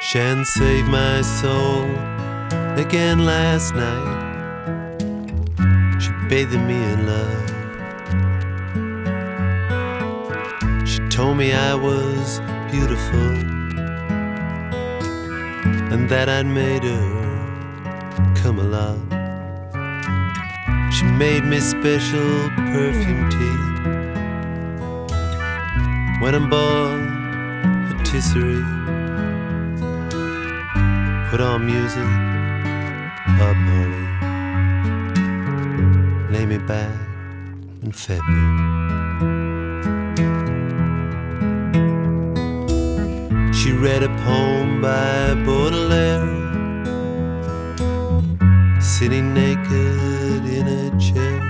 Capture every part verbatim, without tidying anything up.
Shan saved my soul again last night. She bathed me in love. She told me I was beautiful and that I'd made her come alive. She made me special perfume tea. Went and bought a patisserie. Put on music, Bob Marley. Lay me back and fed me. She read a poem by Baudelaire, sitting naked in a chair.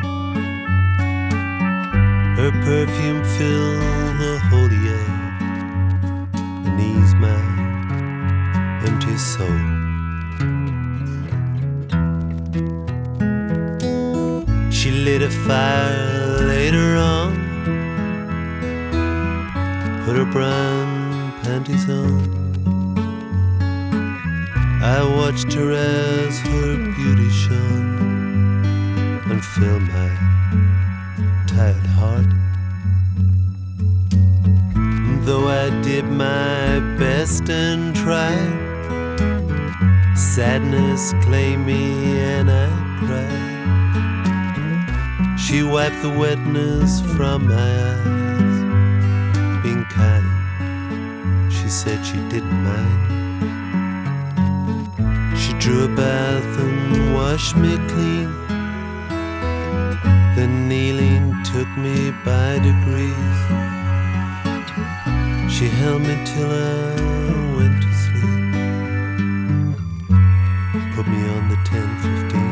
Her perfume filled the holy air and eased my empty soul. She lit a fire later on, put her brown panties on. I watched her as her beauty shone and filled my tired heart. And though I did my best and tried, sadness claimed me and I cried. She wiped the wetness from my eyes, being kind. She said she didn't mind. She drew a bath and washed me clean, then kneeling took me by degrees. She held me till I went to sleep, put me on the ten fifteen.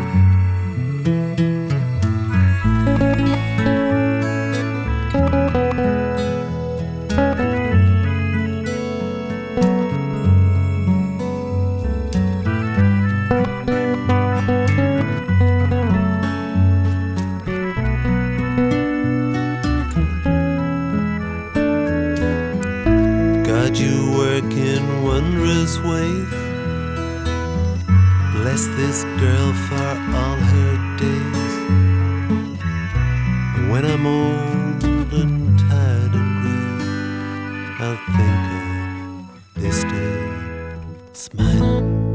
God, you work in wondrous ways. Bless this girl for all her days. And when I'm old and tired and gray, I'll think of this day smiling.